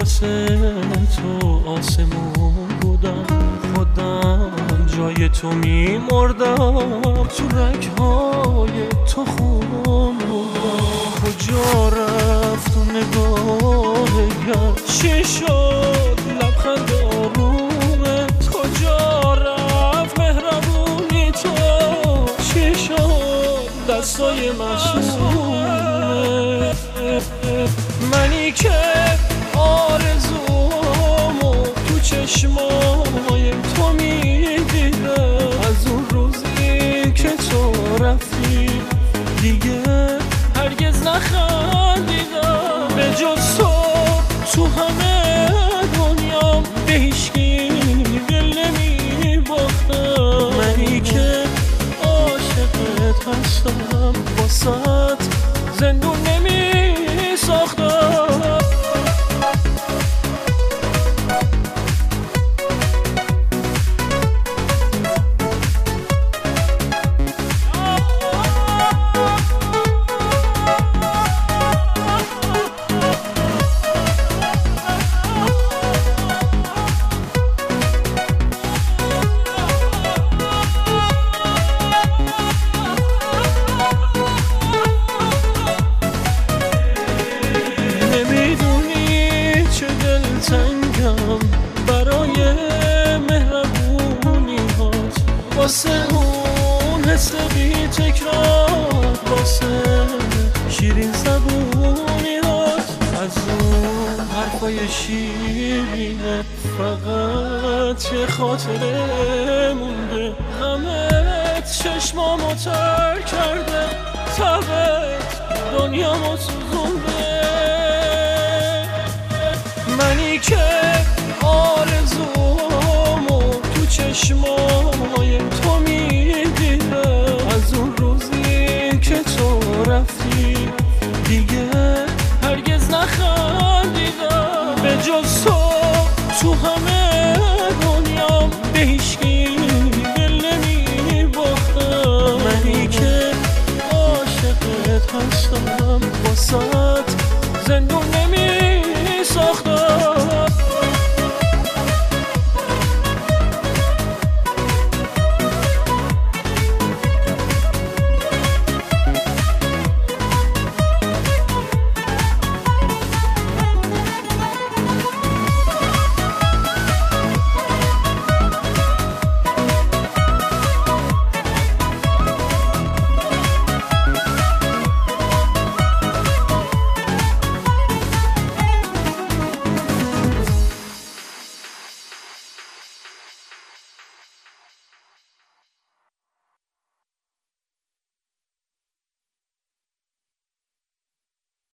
واسه تو آسمون بودم، خودم جای تو میمردم، تو رگهای تو خون بودم. کجا رفت تو نگاه گر، چی شد لبخند آرومت؟ کجا رفت مهربونی تو؟ چی شد دستای معصومت؟ منی که آرزومو تو چشمای تو میدیدم، از اون روزی که تو رفتی دیگه هرگز نخندیدم. به جز تو همه دنیام به هیچکی دل نمیباختم. منی که عاشقت هستم، واسط زندون نمی ساختم. تنگم برای مهربونی هات، واسه اون حس بی تکرار، واسه شیرین زبونی هات، از اون حرفای شیرینه فقط یه خاطره مونده. همه چشمامو تر کرده، تبت دنیامو سوزونده. منی که آرزومو تو چشمای تو میدیدم، از اون روزی که تو رفتی دیگه هرگز نخندیدم. به جز تو همه دنیام به هیچکی دل نمیباختم. منی که عاشقت هستم، واسه